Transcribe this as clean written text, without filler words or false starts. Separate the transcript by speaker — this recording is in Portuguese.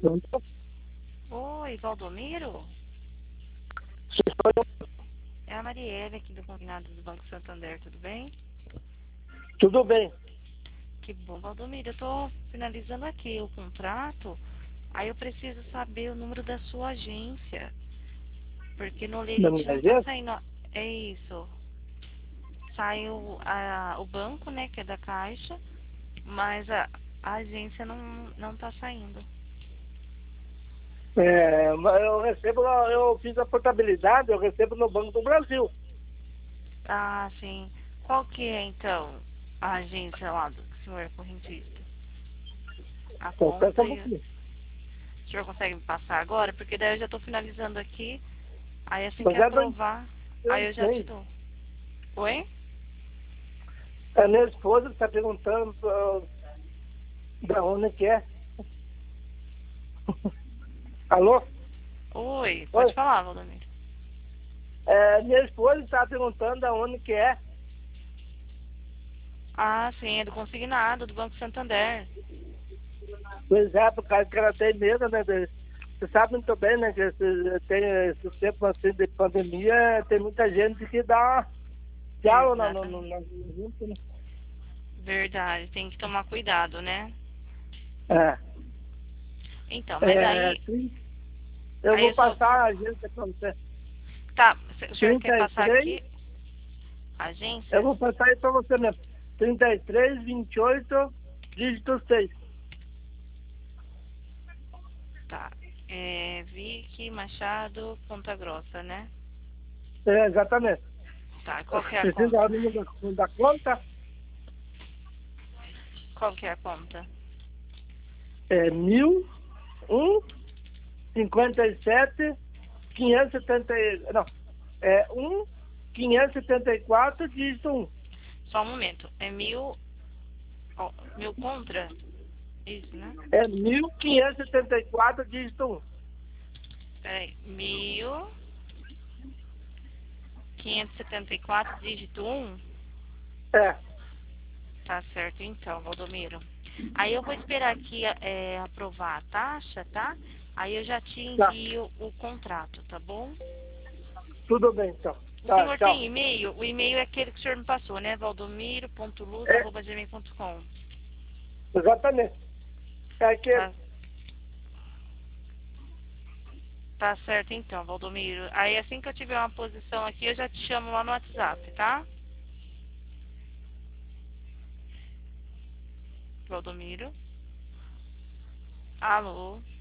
Speaker 1: Pronto.
Speaker 2: Oi, Valdomiro? É a Marielle aqui do Combinado do Banco Santander, tudo bem?
Speaker 1: Tudo bem.
Speaker 2: Que bom, Valdomiro. Eu tô finalizando aqui o contrato, aí eu preciso saber o número da sua agência, porque no
Speaker 1: Na
Speaker 2: Lerite
Speaker 1: minha
Speaker 2: não tá
Speaker 1: agência?
Speaker 2: saindo. É isso. Saiu o banco, né, que é da Caixa, mas a agência não tá saindo.
Speaker 1: Mas eu recebo, eu fiz a portabilidade, eu recebo no Banco do Brasil.
Speaker 2: Ah, sim. Qual que é, então, a agência lá do senhor correntista? A
Speaker 1: Então,
Speaker 2: conta
Speaker 1: peça
Speaker 2: e...
Speaker 1: você.
Speaker 2: O senhor consegue me passar agora? Porque daí eu já tô finalizando aqui. Aí assim que
Speaker 1: Mas é dois,
Speaker 2: aprovar, aí
Speaker 1: dois,
Speaker 2: eu já te
Speaker 1: três.
Speaker 2: dou. Oi?
Speaker 1: A minha esposa está perguntando da onde que é. Alô?
Speaker 2: Oi,
Speaker 1: Oi?
Speaker 2: pode falar, Valdomiro.
Speaker 1: Minha esposa está perguntando da onde que é.
Speaker 2: Ah, sim, é do consignado, do Banco Santander.
Speaker 1: Pois é, por causa que ela tem medo, né? Você sabe muito bem, né? Que tem esse tempo assim de pandemia, tem muita gente que dá tchau
Speaker 2: Exatamente.
Speaker 1: junto, né?
Speaker 2: Verdade, tem que tomar cuidado, né?
Speaker 1: É,
Speaker 2: Então, mas
Speaker 1: sim. Eu
Speaker 2: aí
Speaker 1: vou
Speaker 2: eu só...
Speaker 1: passar a agência para você.
Speaker 2: Tá, o senhor quer passar
Speaker 1: 33,
Speaker 2: aqui a
Speaker 1: eu
Speaker 2: agência?
Speaker 1: vou passar aí para você mesmo. 33, 28, dígito 6.
Speaker 2: Tá. É Vicky Machado, Ponta Grossa, né?
Speaker 1: Exatamente.
Speaker 2: Tá, qual que é a
Speaker 1: Precisa
Speaker 2: conta?
Speaker 1: o número da conta?
Speaker 2: Qual que é a conta?
Speaker 1: É 1001, 57, 570. Não, é 574, dígito 1.
Speaker 2: Só um momento. É mil contra? Isso, né?
Speaker 1: É 1574, dígito 1.
Speaker 2: Peraí. 1574, dígito um.
Speaker 1: É,
Speaker 2: Tá certo então, Valdomiro. Aí eu vou esperar aqui aprovar a taxa, tá? Aí eu já te
Speaker 1: tá.
Speaker 2: envio o contrato, tá bom?
Speaker 1: Tudo bem, então.
Speaker 2: O
Speaker 1: Tá,
Speaker 2: senhor
Speaker 1: tchau.
Speaker 2: tem e-mail? O e-mail é aquele que o senhor me passou, né?
Speaker 1: É,
Speaker 2: valdomiro.luz@gmail.com.
Speaker 1: exatamente. É que
Speaker 2: Tá, tá certo então, Valdomiro. Aí assim que eu tiver uma posição aqui, eu já te chamo lá no WhatsApp, tá? Valdomiro. Alô?